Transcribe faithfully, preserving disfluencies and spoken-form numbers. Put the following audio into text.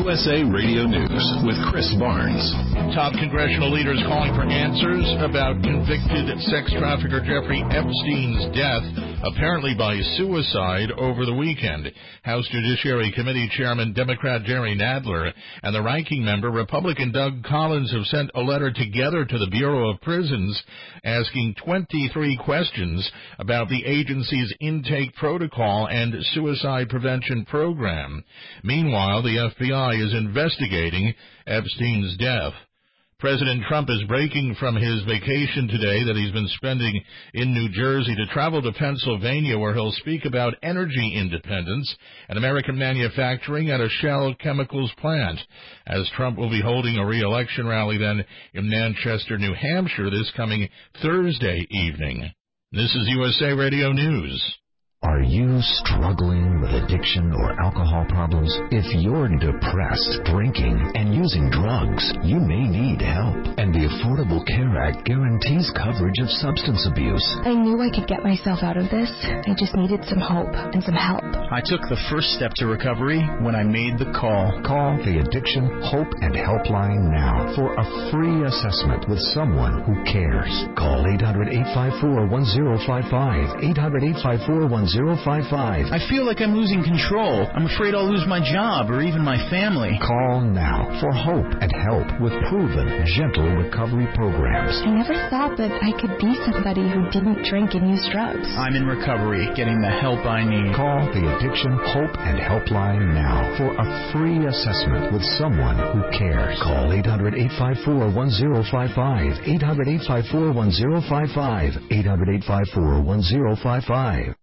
U S A Radio News with Chris Barnes. Top congressional leaders calling for answers about convicted sex trafficker Jeffrey Epstein's death, apparently by suicide, over the weekend. House Judiciary Committee Chairman Democrat Jerry Nadler and the ranking member Republican Doug Collins have sent a letter together to the Bureau of Prisons asking twenty-three questions about the agency's intake protocol and suicide prevention program. Meanwhile, the F B I is investigating Epstein's death. President Trump is breaking from his vacation today that he's been spending in New Jersey to travel to Pennsylvania, where he'll speak about energy independence and American manufacturing at a Shell Chemicals plant, as Trump will be holding a re-election rally then in Manchester, New Hampshire this coming Thursday evening. This is U S A Radio News. Are you struggling with addiction or alcohol problems? If you're depressed, drinking, and using drugs, you may need help. And the Affordable Care Act guarantees coverage of substance abuse. I knew I could get myself out of this. I just needed some hope and some help. I took the first step to recovery when I made the call. Call the Addiction Hope and Helpline now for a free assessment with someone who cares. Call eight hundred, eight five four, one zero five five, eight hundred, eight five four, one zero five five. I feel like I'm losing control. I'm afraid I'll lose my job or even my family. Call now for hope and help with proven, gentle recovery programs. I never thought that I could be somebody who didn't drink and use drugs. I'm in recovery, getting the help I need. Call the Addiction Hope and Helpline now for a free assessment with someone who cares. Call eight hundred, eight five four, one zero five five, eight hundred, eight five four, one zero five five, eight hundred, eight five four, one zero five five.